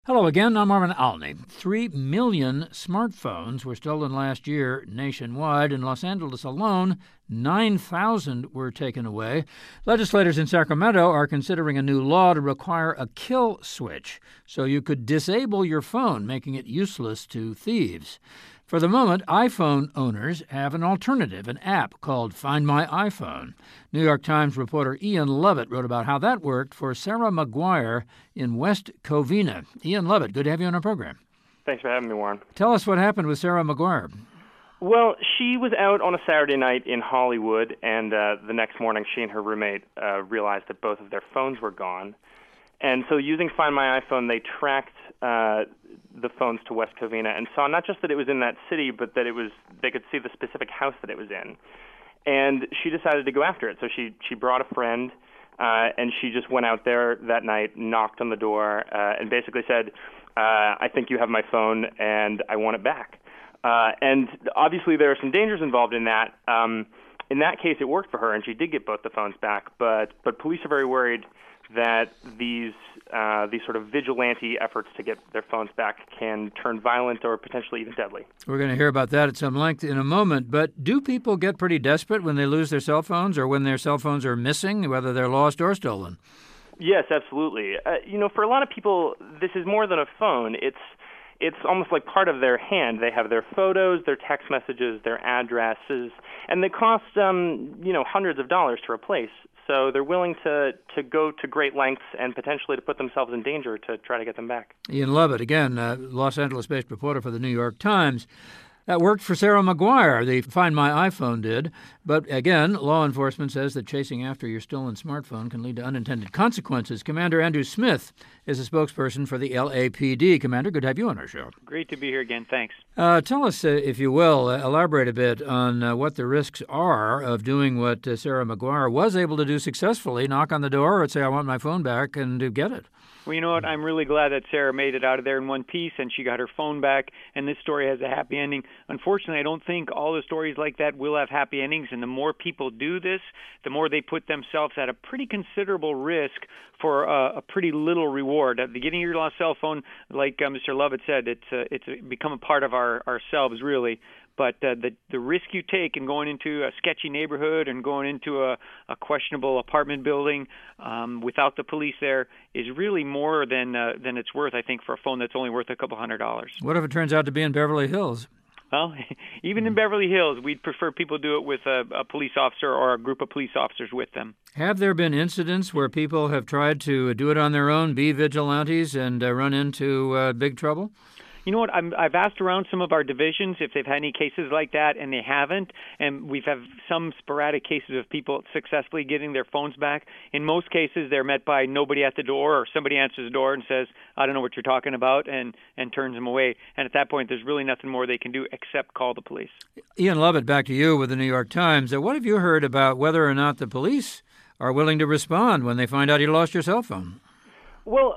Hello again, I'm Marvin Alney. 3 million smartphones were stolen last year nationwide. In Los Angeles alone, 9,000 were taken away. Legislators in Sacramento are considering a new law to require a kill switch so you could disable your phone, making it useless to thieves. For the moment, iPhone owners have an alternative, an app called Find My iPhone. New York Times reporter Ian Lovett wrote about how that worked for Sarah McGuire in West Covina. Ian Lovett, good to have you on our program. Thanks for having me, Warren. Tell us what happened with Sarah McGuire. Well, she was out on a Saturday night in Hollywood, and the next morning she and her roommate realized that both of their phones were gone. And so using Find My iPhone, they tracked the phones to West Covina and saw not just that it was in that city, but that they could see the specific house that it was in. And she decided to go after it. So she brought a friend, and she just went out there that night, knocked on the door, and basically said, I think you have my phone, and I want it back. And obviously there are some dangers involved in that. In that case, it worked for her, and she did get both the phones back. But police are very worried that these sort of vigilante efforts to get their phones back can turn violent or potentially even deadly. We're going to hear about that at some length in a moment. But do people get pretty desperate when they lose their cell phones or when their cell phones are missing, whether they're lost or stolen? Yes, absolutely. For a lot of people, this is more than a phone. It's almost like part of their hand. They have their photos, their text messages, their addresses, and they cost hundreds of dollars to replace. So they're willing to go to great lengths and potentially to put themselves in danger to try to get them back. Ian Lovett, again, Los Angeles-based reporter for the New York Times. That worked for Sarah McGuire, the Find My iPhone did. But again, law enforcement says that chasing after your stolen smartphone can lead to unintended consequences. Commander Andrew Smith is a spokesperson for the LAPD. Commander, good to have you on our show. Great to be here again. Thanks. Tell us, if you will, elaborate a bit on what the risks are of doing what Sarah McGuire was able to do successfully, knock on the door and say, I want my phone back, and to get it. Well, you know what? I'm really glad that Sarah made it out of there in one piece and she got her phone back, and this story has a happy ending. Unfortunately, I don't think all the stories like that will have happy endings, and the more people do this, the more they put themselves at a pretty considerable risk for a pretty little reward. At the getting your lost cell phone, like Mr. Lovett said, it's become a part of ourselves, really. But the risk you take in going into a sketchy neighborhood and going into a questionable apartment building without the police there is really more than it's worth, I think, for a phone that's only worth a couple $100. What if it turns out to be in Beverly Hills? Well, even in Beverly Hills, we'd prefer people do it with a police officer or a group of police officers with them. Have there been incidents where people have tried to do it on their own, be vigilantes, and run into big trouble? You know what? I've asked around some of our divisions if they've had any cases like that, and they haven't. And we've had some sporadic cases of people successfully getting their phones back. In most cases, they're met by nobody at the door, or somebody answers the door and says, I don't know what you're talking about, and turns them away. And at that point, there's really nothing more they can do except call the police. Ian Lovett, back to you with the New York Times. What have you heard about whether or not the police are willing to respond when they find out you lost your cell phone? Well,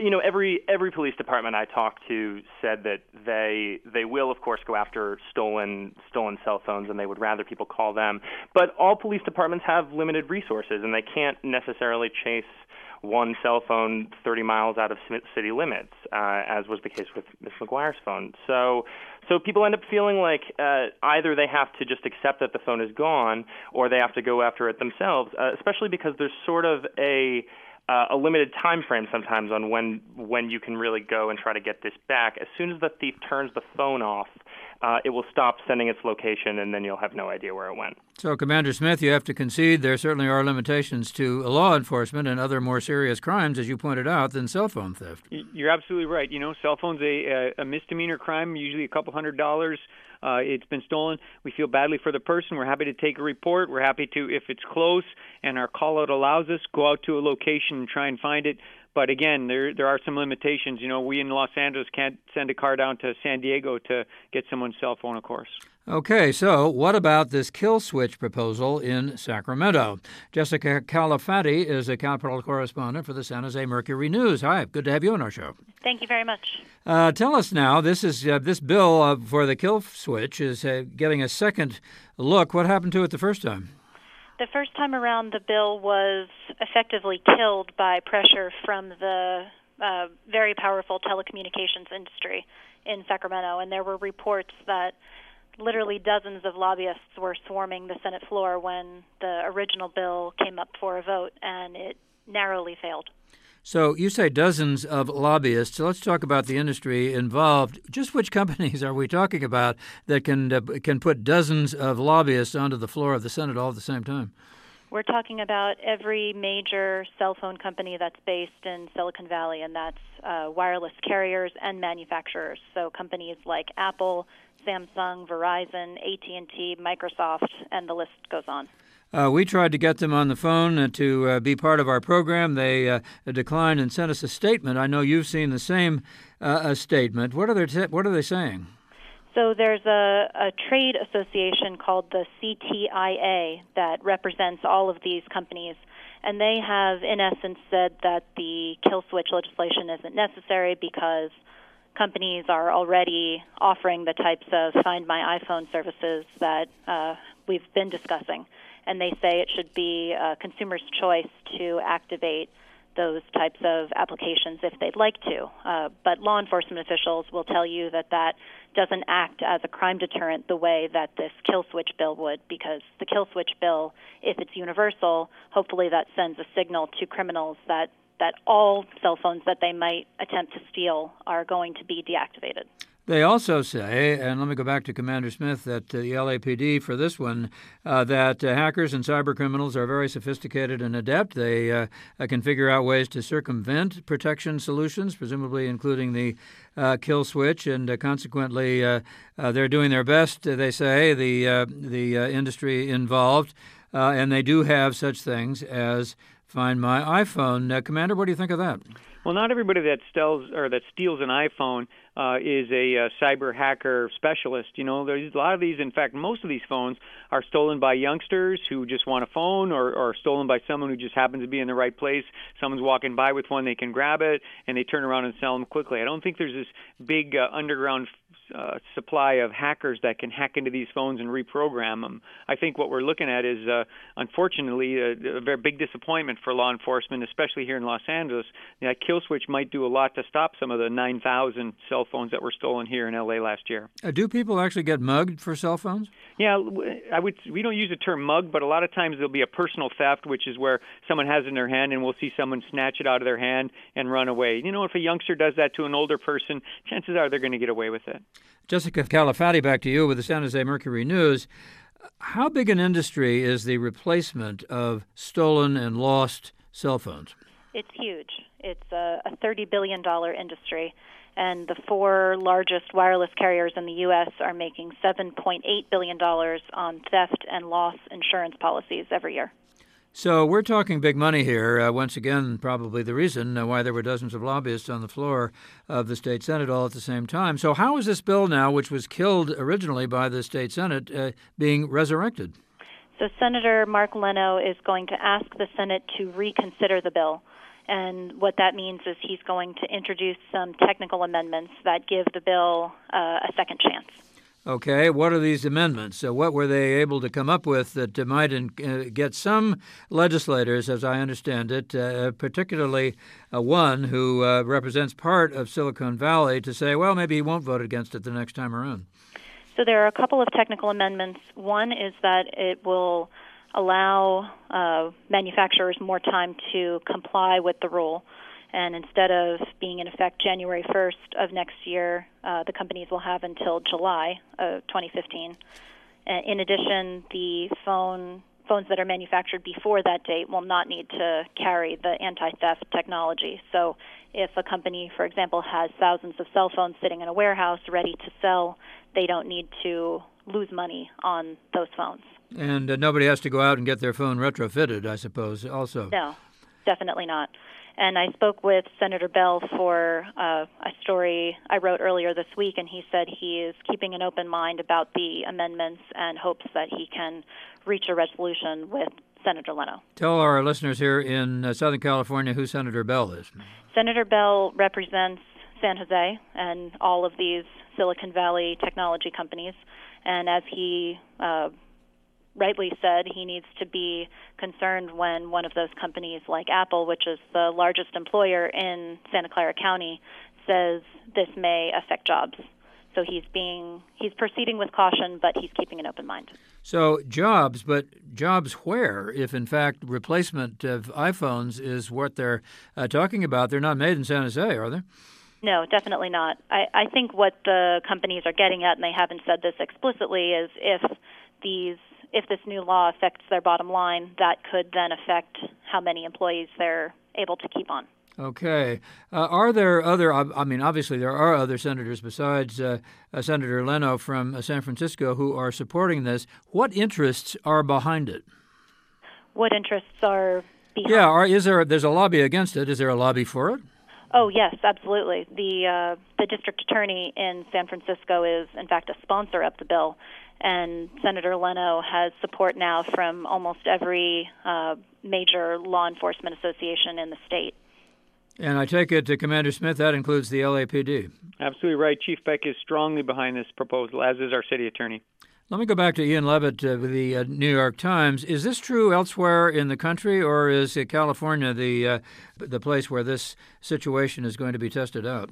every police department I talked to said that they will, of course, go after stolen cell phones, and they would rather people call them. But all police departments have limited resources, and they can't necessarily chase one cell phone 30 miles out of city limits, as was the case with Ms. McGuire's phone. So people end up feeling like either they have to just accept that the phone is gone, or they have to go after it themselves, especially because there's sort of a limited time frame sometimes on when you can really go and try to get this back. As soon as the thief turns the phone off, it will stop sending its location, and then you'll have no idea where it went. So, Commander Smith, you have to concede there certainly are limitations to law enforcement and other more serious crimes, as you pointed out, than cell phone theft. You're absolutely right. Cell phone's a misdemeanor crime, usually a couple $100. It's been stolen. We feel badly for the person. We're happy to take a report. We're happy to, if it's close and our call-out allows us, go out to a location and try and find it. But again, there are some limitations. We in Los Angeles can't send a car down to San Diego to get someone's cell phone, of course. Okay, so what about this kill switch proposal in Sacramento? Jessica Calafati is a Capitol correspondent for the San Jose Mercury News. Hi, good to have you on our show. Thank you very much. Tell us now, this bill for the kill switch is getting a second look. What happened to it the first time? The first time around, the bill was effectively killed by pressure from the very powerful telecommunications industry in Sacramento, and there were reports that literally dozens of lobbyists were swarming the Senate floor when the original bill came up for a vote, and it narrowly failed. So you say dozens of lobbyists. So let's talk about the industry involved. Just which companies are we talking about that can put dozens of lobbyists onto the floor of the Senate all at the same time? We're talking about every major cell phone company that's based in Silicon Valley, and that's wireless carriers and manufacturers. So companies like Apple, Samsung, Verizon, AT&T, Microsoft, and the list goes on. We tried to get them on the phone to be part of our program. They declined and sent us a statement. I know you've seen the same statement. What are they saying? So there's a trade association called the CTIA that represents all of these companies, and they have, in essence, said that the kill switch legislation isn't necessary because companies are already offering the types of Find My iPhone services that we've been discussing. And they say it should be a consumer's choice to activate those types of applications if they'd like to. But law enforcement officials will tell you that that doesn't act as a crime deterrent the way that this kill switch bill would, because the kill switch bill, if it's universal, hopefully that sends a signal to criminals that all cell phones that they might attempt to steal are going to be deactivated. They also say, and let me go back to Commander Smith at the LAPD for this one, that hackers and cyber criminals are very sophisticated and adept. They can figure out ways to circumvent protection solutions, presumably including the kill switch, and consequently they're doing their best, they say, the industry involved, and they do have such things as Find My iPhone. Commander, what do you think of that? Well, not everybody that steals an iPhone is a cyber hacker specialist. You know, there's a lot of these. In fact, most of these phones are stolen by youngsters who just want a phone, or stolen by someone who just happens to be in the right place. Someone's walking by with one, they can grab it, and they turn around and sell them quickly. I don't think there's this big underground supply of hackers that can hack into these phones and reprogram them. I think what we're looking at is, unfortunately, a very big disappointment for law enforcement, especially here in Los Angeles. That kill switch might do a lot to stop some of the 9,000 cell phones that were stolen here in L.A. last year. Do people actually get mugged for cell phones? Yeah, we don't use the term mug, but a lot of times there'll be a personal theft, which is where someone has it in their hand and we'll see someone snatch it out of their hand and run away. You know, if a youngster does that to an older person, chances are they're going to get away with it. Jessica Califatti, back to you with the San Jose Mercury News. How big an industry is the replacement of stolen and lost cell phones? It's huge. It's a $30 billion industry, and the four largest wireless carriers in the U.S. are making $7.8 billion on theft and loss insurance policies every year. So we're talking big money here. Once again, probably the reason why there were dozens of lobbyists on the floor of the state Senate all at the same time. So how is this bill now, which was killed originally by the state Senate, being resurrected? So Senator Mark Leno is going to ask the Senate to reconsider the bill. And what that means is he's going to introduce some technical amendments that give the bill a second chance. Okay, what are these amendments? What were they able to come up with that might get some legislators, as I understand it, particularly one who represents part of Silicon Valley, to say, well, maybe he won't vote against it the next time around? So there are a couple of technical amendments. One is that it will allow manufacturers more time to comply with the rule. And instead of being in effect January 1st of next year, the companies will have until July of 2015. In addition, the phones that are manufactured before that date will not need to carry the anti-theft technology. So if a company, for example, has thousands of cell phones sitting in a warehouse ready to sell, they don't need to lose money on those phones. And nobody has to go out and get their phone retrofitted, I suppose, also. No, definitely not. And I spoke with Senator Bell for a story I wrote earlier this week, and he said he is keeping an open mind about the amendments and hopes that he can reach a resolution with Senator Leno. Tell our listeners here in Southern California who Senator Bell is. Senator Bell represents San Jose and all of these Silicon Valley technology companies, and as he rightly said, he needs to be concerned when one of those companies like Apple, which is the largest employer in Santa Clara County, says this may affect jobs. So he's proceeding with caution, but he's keeping an open mind. So jobs, but jobs where? If in fact replacement of iPhones is what they're talking about, they're not made in San Jose, are they? No, definitely not. I think what the companies are getting at, and they haven't said this explicitly, is if this new law affects their bottom line, that could then affect how many employees they're able to keep on. Okay. Are there other, obviously there are other senators besides Senator Leno from San Francisco who are supporting this. What interests are behind it? What interests are behind it? Yeah, there's a lobby against it. Is there a lobby for it? Oh, yes, absolutely. The district attorney in San Francisco is, in fact, a sponsor of the bill, and Senator Leno has support now from almost every major law enforcement association in the state. And I take it, Commander Smith, that includes the LAPD. Absolutely right. Chief Beck is strongly behind this proposal, as is our city attorney. Let me go back to Ian Levitt with the New York Times. Is this true elsewhere in the country, or is California the place where this situation is going to be tested out?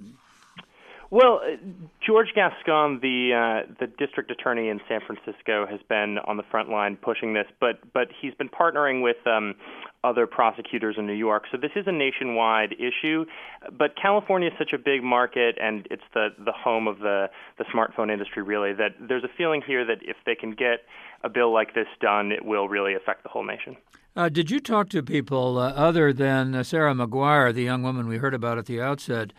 Well, George Gascon, the district attorney in San Francisco, has been on the front line pushing this, but he's been partnering with other prosecutors in New York. So this is a nationwide issue, but California is such a big market, and it's the home of the smartphone industry, really, that there's a feeling here that if they can get a bill like this done, it will really affect the whole nation. Did you talk to people other than Sarah McGuire, the young woman we heard about at the outset,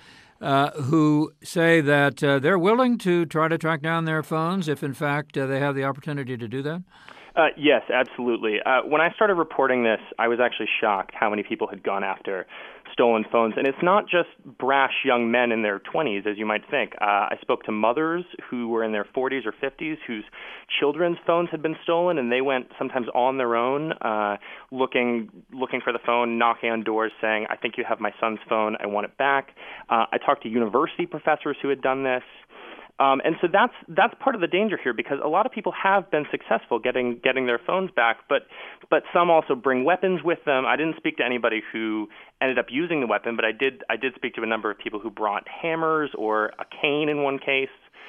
who say that they're willing to try to track down their phones if, in fact, they have the opportunity to do that? Yes, absolutely. When I started reporting this, I was actually shocked how many people had gone after stolen phones. And it's not just brash young men in their 20s, as you might think. I spoke to mothers who were in their 40s or 50s whose children's phones had been stolen, and they went sometimes on their own looking for the phone, knocking on doors saying, I think you have my son's phone, I want it back. I talked to university professors who had done this. And so that's part of the danger here, because a lot of people have been successful getting their phones back, but some also bring weapons with them. I didn't speak to anybody who ended up using the weapon, but I did speak to a number of people who brought hammers or a cane in one case.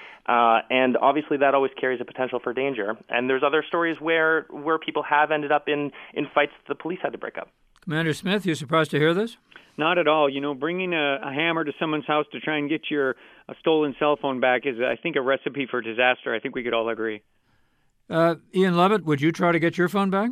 And obviously that always carries a potential for danger. And there's other stories where people have ended up in fights the police had to break up. Commander Smith, you surprised to hear this? Not at all. You know, bringing a hammer to someone's house to try and get your stolen cell phone back is, I think, a recipe for disaster. I think we could all agree. Ian Levitt, would you try to get your phone back?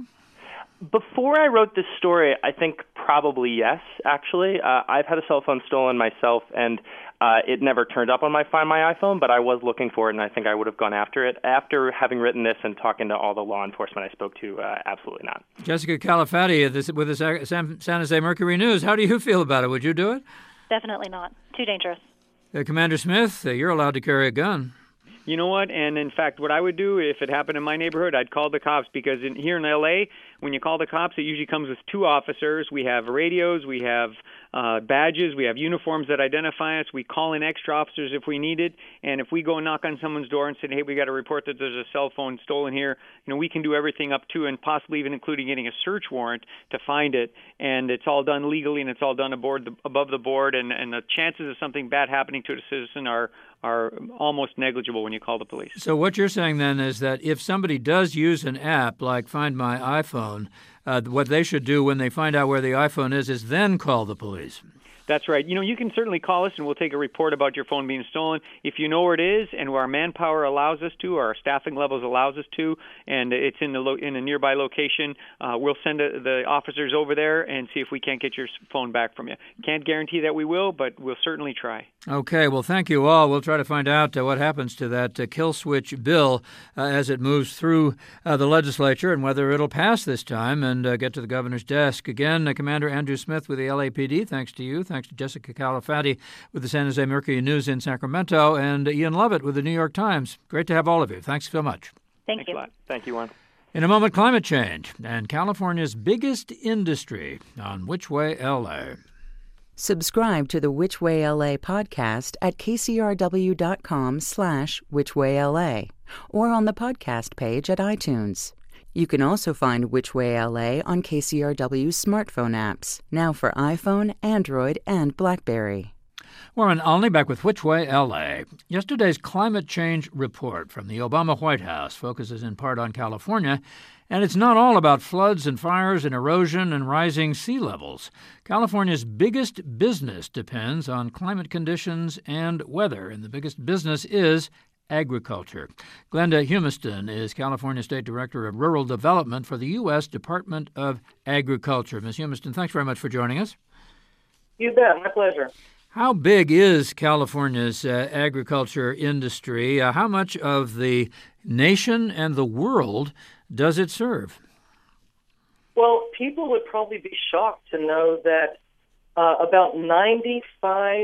Before I wrote this story, I think probably yes, actually. I've had a cell phone stolen myself, and it never turned up on my Find My iPhone, but I was looking for it, and I think I would have gone after it. After having written this and talking to all the law enforcement I spoke to, absolutely not. Jessica Calafati with the San Jose Mercury News, how do you feel about it? Would you do it? Definitely not. Too dangerous. Commander Smith, you're allowed to carry a gun. You know what? And in fact, what I would do if it happened in my neighborhood, I'd call the cops, because here in L.A., when you call the cops, it usually comes with two officers. We have radios, we have badges, we have uniforms that identify us. We call in extra officers if we need it. And if we go and knock on someone's door and say, hey, we got to report that there's a cell phone stolen here, we can do everything up to and possibly even including getting a search warrant to find it. And it's all done legally, and it's all done above the board. And the chances of something bad happening to a citizen are almost negligible when you call the police. So what you're saying then is that if somebody does use an app like Find My iPhone, what they should do when they find out where the iPhone is then call the police. That's right. You can certainly call us, and we'll take a report about your phone being stolen. If you know where it is and where our manpower allows us to, or our staffing levels allows us to, and it's in a nearby location, we'll send the officers over there and see if we can't get your phone back from you. Can't guarantee that we will, but we'll certainly try. Okay. Well, thank you all. We'll try to find out what happens to that kill switch bill as it moves through the legislature and whether it'll pass this time and get to the governor's desk. Again, Commander Andrew Smith with the LAPD, thanks to you. Thanks to Jessica Calafati with the San Jose Mercury News in Sacramento, and Ian Levitt with the New York Times. Great to have all of you. Thanks so much. Thank you. A lot. Thank you, Juan. In a moment, climate change and California's biggest industry on Which Way LA. Subscribe to the Which Way LA podcast at kcrw.com/whichwayla or on the podcast page at iTunes. You can also find Which Way LA on KCRW's smartphone apps, now for iPhone, Android, and BlackBerry. Warren Olney back with Which Way LA. Yesterday's climate change report from the Obama White House focuses in part on California, and it's not all about floods and fires and erosion and rising sea levels. California's biggest business depends on climate conditions and weather, and the biggest business is agriculture. Glenda Humiston is California State Director of Rural Development for the U.S. Department of Agriculture. Ms. Humiston, thanks very much for joining us. You bet. My pleasure. How big is California's agriculture industry? How much of the nation and the world does it serve? Well, people would probably be shocked to know that about 95%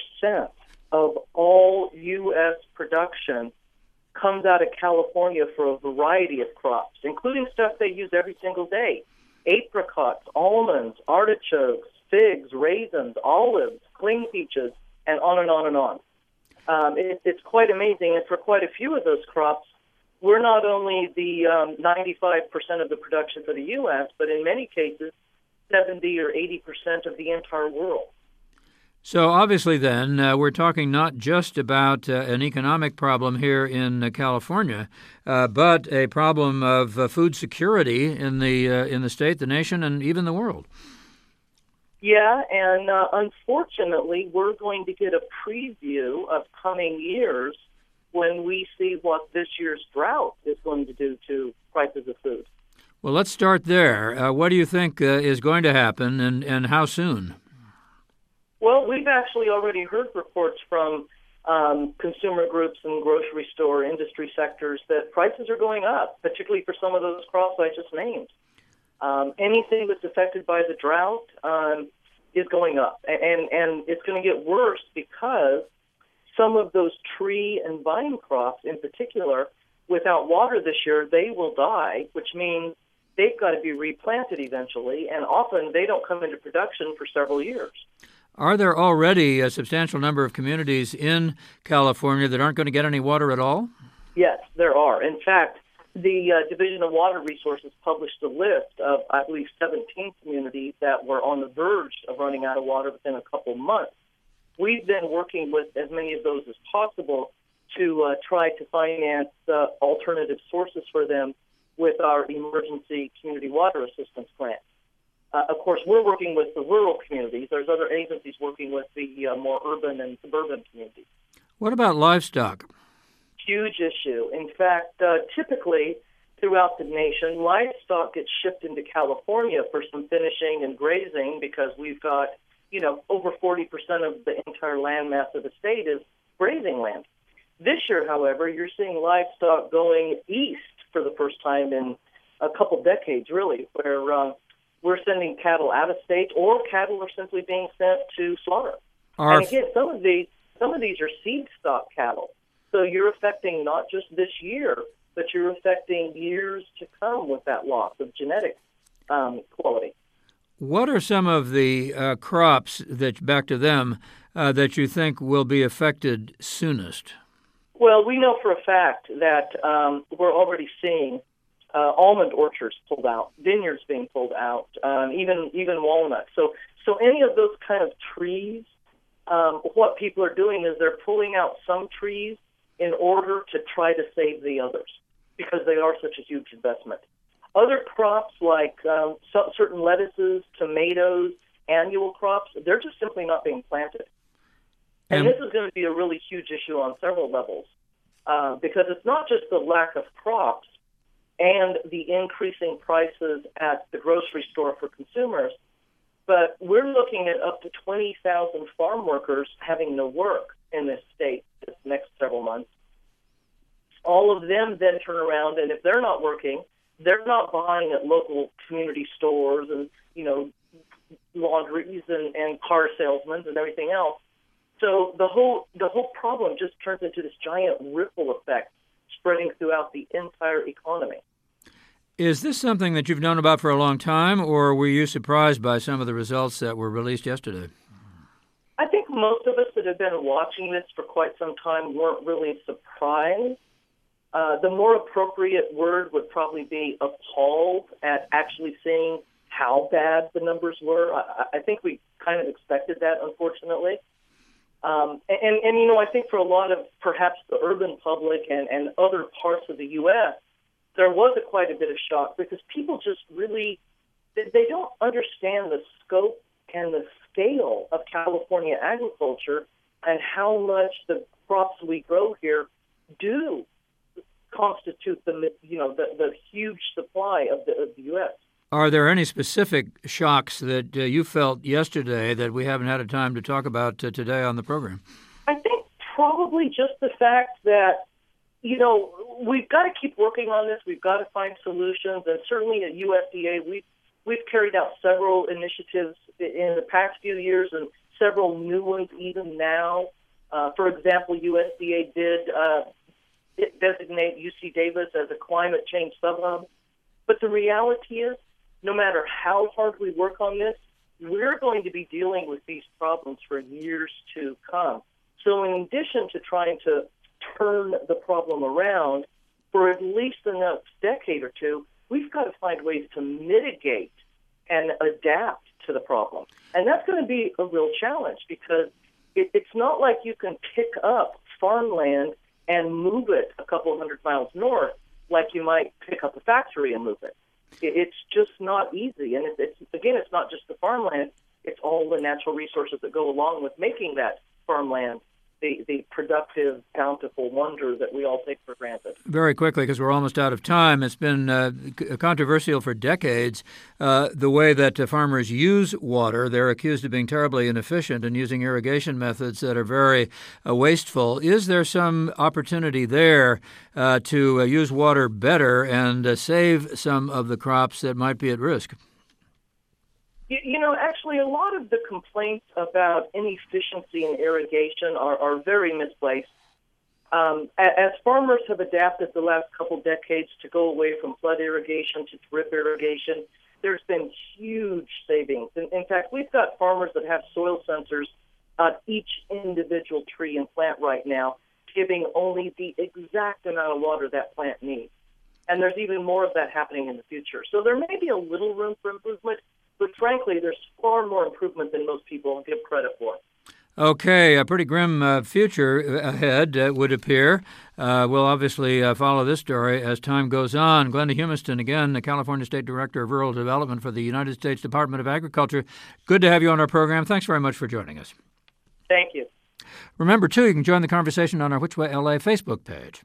of all U.S. production comes out of California for a variety of crops, including stuff they use every single day. Apricots, almonds, artichokes, figs, raisins, olives, cling peaches, and on and on and on. It's quite amazing, and for quite a few of those crops, we're not only the 95% of the production for the U.S., but in many cases, 70 or 80% of the entire world. So obviously then, we're talking not just about an economic problem here in California, but a problem of food security in the state, the nation, and even the world. Yeah, and unfortunately, we're going to get a preview of coming years when we see what this year's drought is going to do to prices of food. Well, let's start there. What do you think is going to happen, and how soon? Well, we've actually already heard reports from consumer groups and grocery store industry sectors that prices are going up, particularly for some of those crops I just named. Anything that's affected by the drought is going up, and it's going to get worse because some of those tree and vine crops in particular, without water this year, they will die, which means they've got to be replanted eventually, and often they don't come into production for several years. Are there already a substantial number of communities in California that aren't going to get any water at all? Yes, there are. In fact, the Division of Water Resources published a list of, I believe, 17 communities that were on the verge of running out of water within a couple months. We've been working with as many of those as possible to try to finance alternative sources for them with our Emergency Community Water Assistance Grant. Of course, we're working with the rural communities. There's other agencies working with the more urban and suburban communities. What about livestock? Huge issue. In fact, typically throughout the nation, livestock gets shipped into California for some finishing and grazing because we've got, over 40% of the entire land mass of the state is grazing land. This year, however, you're seeing livestock going east for the first time in a couple decades, really, where we're sending cattle out of state, or cattle are simply being sent to slaughter. And again, some of these are seed stock cattle. So you're affecting not just this year, but you're affecting years to come with that loss of genetic quality. What are some of the crops back to them, that you think will be affected soonest? Well, we know for a fact that we're already seeing almond orchards pulled out, vineyards being pulled out, even walnuts. So any of those kind of trees, what people are doing is they're pulling out some trees in order to try to save the others because they are such a huge investment. Other crops like certain lettuces, tomatoes, annual crops, they're just simply not being planted. And this is going to be a really huge issue on several levels because it's not just the lack of crops and the increasing prices at the grocery store for consumers, but we're looking at up to 20,000 farm workers having no work in this state this next several months. All of them then turn around, and if they're not working, they're not buying at local community stores and, laundries and car salesmen and everything else. So the whole problem just turns into this giant ripple effect spreading throughout the entire economy. Is this something that you've known about for a long time, or were you surprised by some of the results that were released yesterday? I think most of us that have been watching this for quite some time weren't really surprised. The more appropriate word would probably be appalled at actually seeing how bad the numbers were. I think we kind of expected that, unfortunately. And I think for a lot of perhaps the urban public and other parts of the U.S., there was quite a bit of shock because people just really, they don't understand the scope and the scale of California agriculture and how much the crops we grow here do constitute the huge supply of the U.S. Are there any specific shocks that you felt yesterday that we haven't had a time to talk about today on the program? I think probably just the fact that, we've got to keep working on this. We've got to find solutions. And certainly at USDA, we've carried out several initiatives in the past few years and several new ones even now. For example, USDA did designate UC Davis as a climate change sub-hub. But the reality is, no matter how hard we work on this, we're going to be dealing with these problems for years to come. So in addition to trying to turn the problem around for at least the next decade or two, we've got to find ways to mitigate and adapt to the problem. And that's going to be a real challenge because it's not like you can pick up farmland and move it a couple hundred miles north like you might pick up a factory and move it. It's just not easy. And it's not just the farmland, it's all the natural resources that go along with making that farmland the productive, bountiful wonder that we all take for granted. Very quickly, because we're almost out of time, it's been controversial for decades, the way that farmers use water. They're accused of being terribly inefficient and using irrigation methods that are very wasteful. Is there some opportunity there to use water better and save some of the crops that might be at risk? Actually, a lot of the complaints about inefficiency in irrigation are very misplaced. As farmers have adapted the last couple decades to go away from flood irrigation to drip irrigation, there's been huge savings. In fact, we've got farmers that have soil sensors on each individual tree and plant right now, giving only the exact amount of water that plant needs. And there's even more of that happening in the future. So there may be a little room for improvement, but frankly, there's far more improvement than most people give credit for. Okay, a pretty grim future ahead, would appear. We'll obviously follow this story as time goes on. Glenda Humiston, again, the California State Director of Rural Development for the United States Department of Agriculture. Good to have you on our program. Thanks very much for joining us. Thank you. Remember, too, you can join the conversation on our Which Way LA Facebook page.